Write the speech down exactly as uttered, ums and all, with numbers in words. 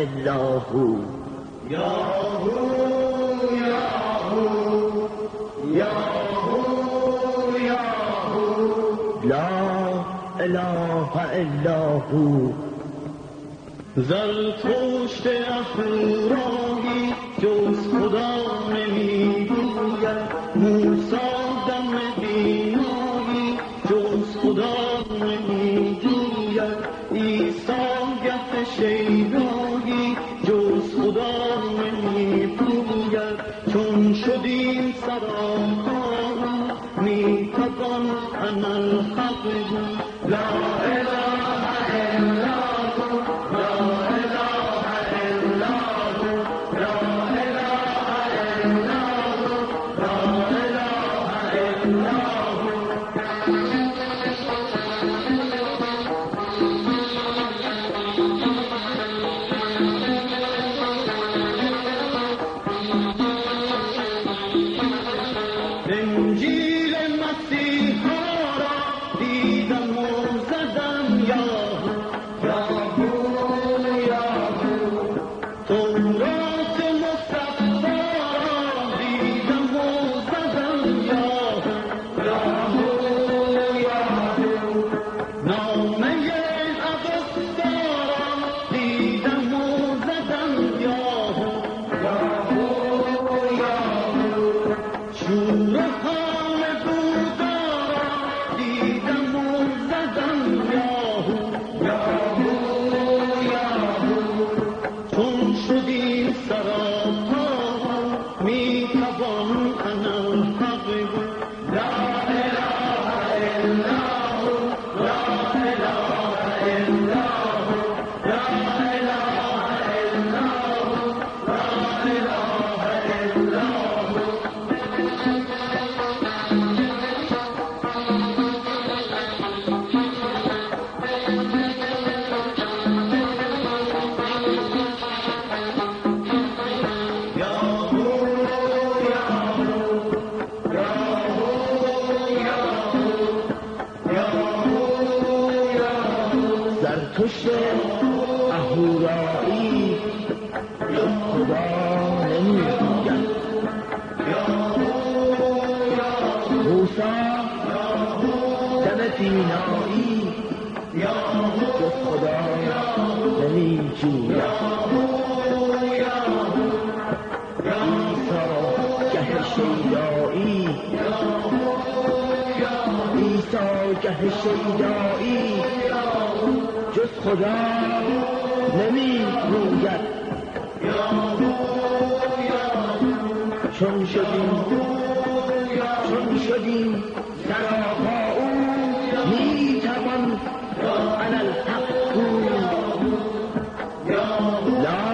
الا هو یا هو یا هو یا هو یا هو لا اله الا هو. زرتشت افروراهی جز خدا نمیگوید، موسی دم بینایی جز خدا نمیگوید، عیسی گه شیدایی جز خدا نمیگوید. چون شدیم سراپا میتوان انالحق لا اله الا انجیل مسیحا را دیدم و زدم یا یا یا تورات مصطفی را دیدم و زدم یا یا یا نامه اوستا را دیدم و زدم یا شور حال بودا را دیدم و زدم یاهو یاهو یاهو. چون شدی سراپا میتوان انالحق لا اله الا هو لا اله الا هو لا اله الا هو لا اله الا هو. زرتشت اهورایی جز خدا نمیگوید، موسی دم بینایی جز خدا نمیجوید، عیسی گه شیدایی عیسی گه شیدایی جز خدا نمیگوید. چون شدیم چون شدیم سراپا او میتوان انالحق لا